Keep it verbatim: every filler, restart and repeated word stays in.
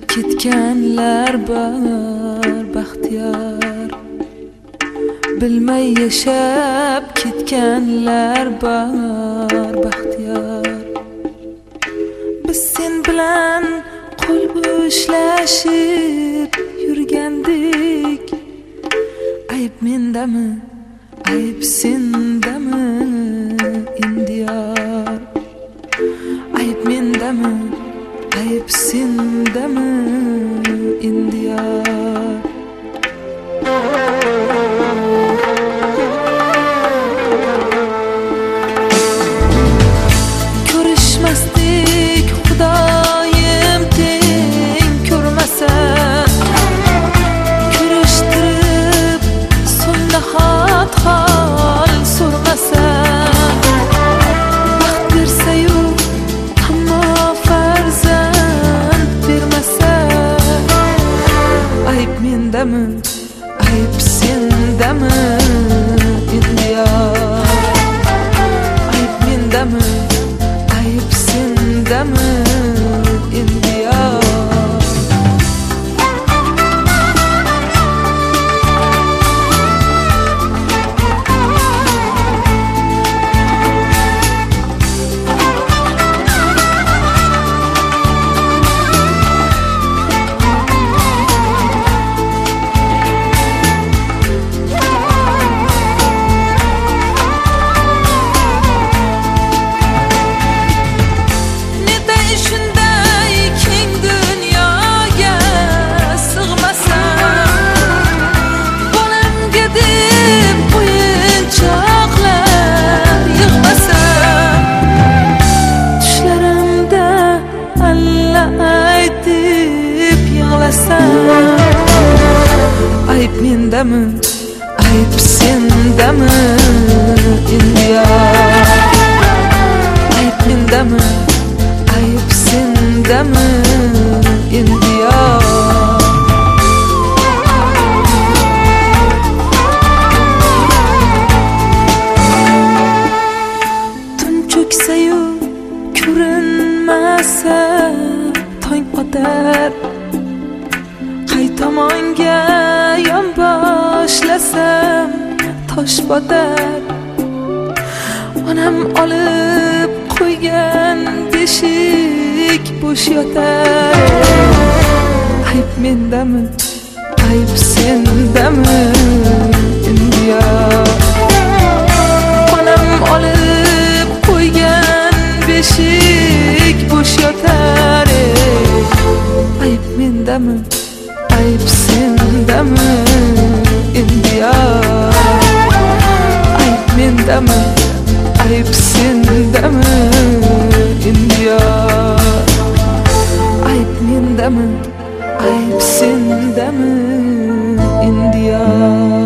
ketganlar bor baxtiyor, bilmay yashab ketganlar bor baxtiyor. Biz sen bilan qo'l ushlashib yurgandik, ayb mendami, ayb sendami endi yor? Ayb mendami, ayb sendami endi yor? Ko'rishmasdik Xudoyim teng ko'rmasan, ko'rishtirib so'ng nahot hol so'rmasan. Baxt bersa-yu ammo farzand bermasan, ayb mendami, ayb sendami endi yor? Ayb mendami, ayb sendami endi yor? Ayb mendami, ayb sendami endi yor? Ayb mendami, ayb sendami endi yor? Tun cho'ksa-yu ko'rinmasa tong otar, tomonga yonboshlasam tosh botar. Onam olib qo'ygan beshik bo'sh yotar. Ayb mendami, ayb sendami endi yor? Onam olib qo'ygan beshik bo'sh yotar. Ayb mendami, ayb sendami endi yor? Ayb mendami, ayb sendami endi yor? Ayb mendami, ayb sendami endi yor?